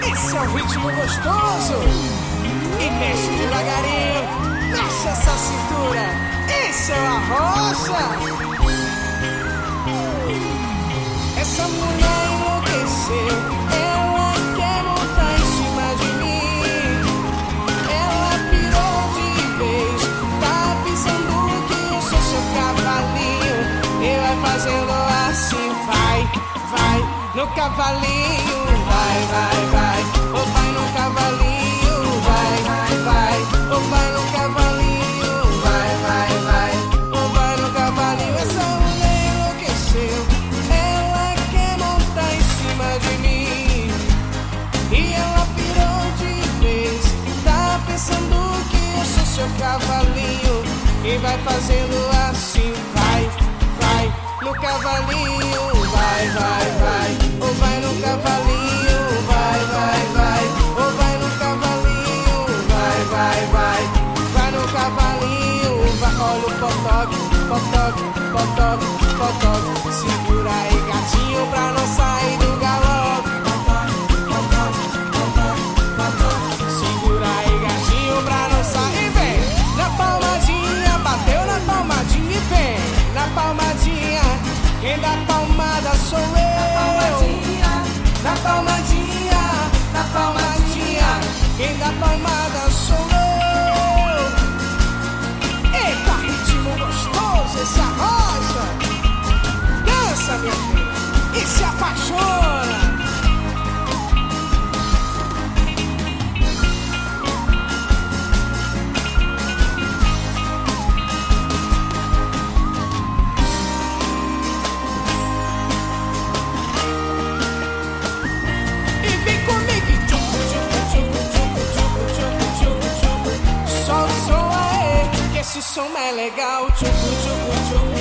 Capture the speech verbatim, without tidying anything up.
Esse é o ritmo gostoso. E mexe devagarinho, mexe essa cintura. Esse é o Arrocha. Essa mulher enlouqueceu, ela quer montar em cima de mim. Ela pirou de vez, tá pensando que eu sou seu cavalinho. E vai fazendo assim, vai, vai no cavalinho. Vai, vai, vai, ou vai no cavalinho. Vai, vai, vai, ou vai no cavalinho. Vai, vai, vai, ou vai no cavalinho. Essa mulher enlouqueceu, ela quer montar em cima de mim. E ela pirou de vez, tá pensando que eu sou seu cavalinho. E vai fazendo assim, vai, vai no cavalinho. Vai, vai, vai, ou vai no cavalinho. Vai, vai, vai, ou vai no cavalinho. Vai, vai, vai, vai no cavalinho. Vai, olha o potoque, potoque, potoque, potoque. Segura aí, gatinho, pra não sair do galope. Potoque, potoque, potoque, potoque. Segura aí, gatinho, pra não sair. Vem na palmadinha, bateu na palmadinha e vem na palmadinha. Quem dá palmada sou eu. Na palmadinha, na palmadinha, quem dá palmada sou eu. Eita, ritmo gostoso, esse Arrocha. Dança, minha filha, e se apaixona. Esse som é legal, tchucu, tchucu, tchucu.